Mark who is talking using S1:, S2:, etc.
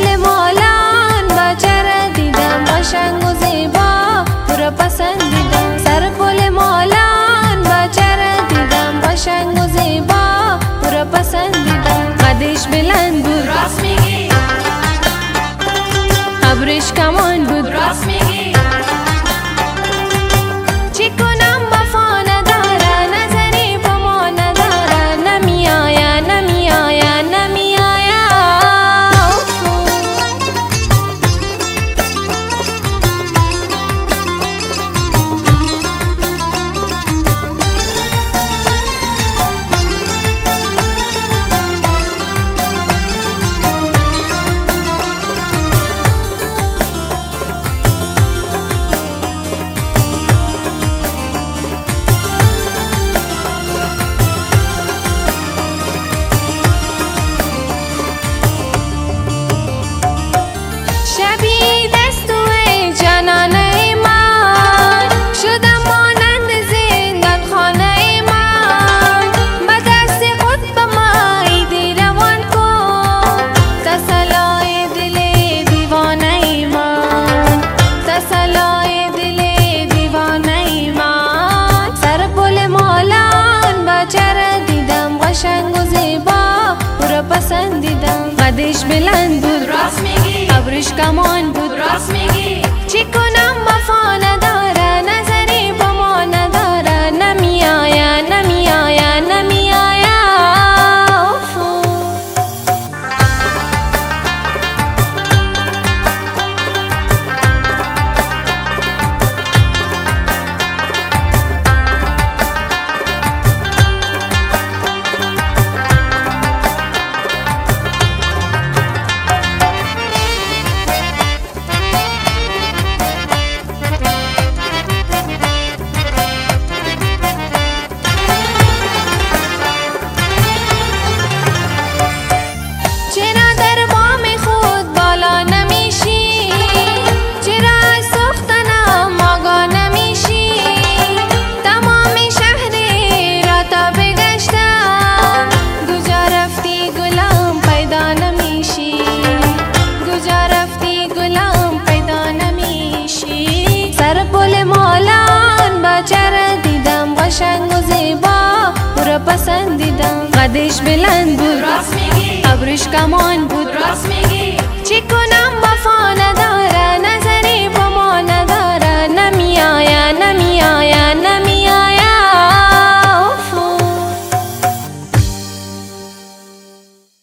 S1: پل مالان بچه دیدم قشنگ و زیبا تو را پسندیدم. سر پل مالان بچه دیدم قشنگ و زیبا تو را پسندیدم. قدش بلند بود
S2: راست میگی،
S1: ابرش کمان بود
S2: راست میگی.
S1: چی کنم وفا نداره نظری با ما نداره نمی آیا نمی آیا نمی آیا. شبی دستوی جانانه من شدم مانند زندان خانه من. به دست خود به ما ایدی روان کن تسلای دل دیوانه من، تسلای دل دیوانه من. سر پل مالان بچه دیدم قشنگ و زیبا او را پسندیدم. قدش بلند بود
S2: راست میگی،
S1: ابرش کمان بود
S2: راست میگی.
S1: چی کنم وفا نداره نظری با ما نداره نمی آیا نمی آیا نمی آیا. چرا در بام خود بالا نمیشی؟ چرا از سختنم آگاه نمیشی؟ تمام شهر را تا بگشتم کجا رفتی گلم پیدا نمیشی؟ کجا رفتی گلم پیدا نمیشی؟ سر پل مالان بچه دیدم قشنگ و زیبا او را پسندیدم. قدش بلند بود
S2: راست میگی،
S1: ابرش کمان بود
S2: راست میگی.
S1: چی کنم وفا نداره